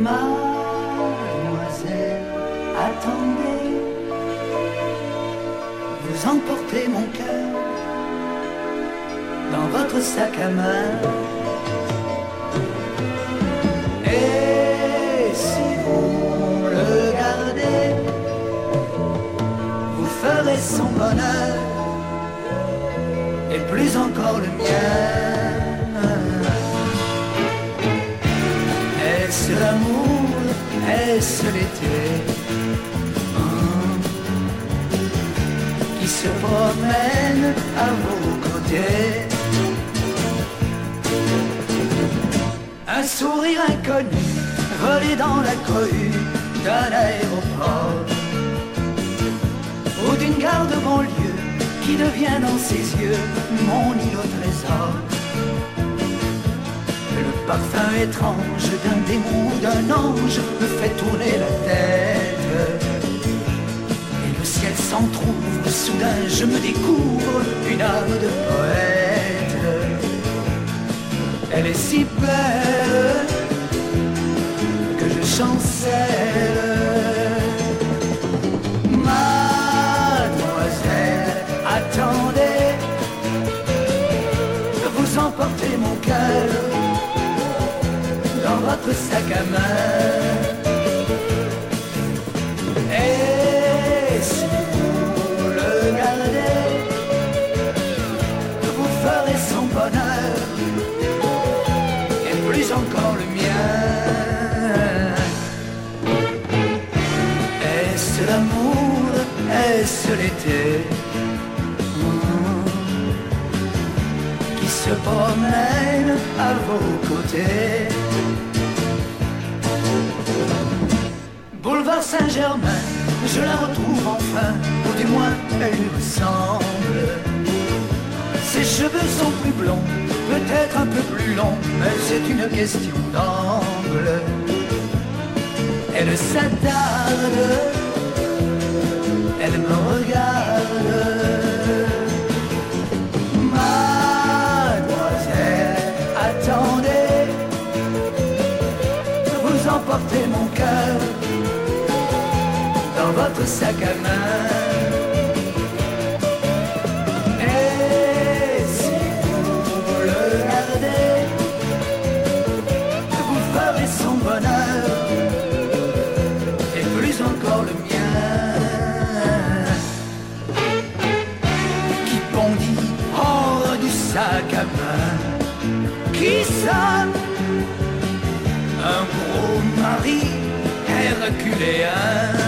Mademoiselle, attendez, vous emportez mon cœur dans votre sac à main. Et si vous le gardez, vous ferez son bonheur et plus encore le mien. Est-ce l'amour, est-ce l'été qui se promène à vos côtés? Un sourire inconnu volé dans la cohue d'un aéroport ou d'une gare de banlieue qui devient dans ses yeux mon île au trésor. Le parfum étrange d'un démon ou d'un ange me fait tourner la tête. Et le ciel s'entr'ouvre, soudain je me découvre une âme de poète. Elle est si belle que je chancelle. Mademoiselle, attendez, vous emportez mon cœur dans votre sac à main. Et si vous le gardez, vous ferez son bonheur et plus encore le mien. Est-ce l'amour, est-ce l'été qui se promène à vos côtés? Boulevard Saint-Germain, je la retrouve enfin, ou du moins elle lui ressemble. Ses cheveux sont plus blonds, peut-être un peu plus longs, mais c'est une question d'angle. Elle s'attarde, elle me regarde. Mademoiselle, attendez, vous emportez mon cœur dans votre sac à main. Et si vous le gardez, vous ferez son bonheur et plus encore le mien. Qui bondit hors du sac à main? Qui ça? Un gros mari herculéen.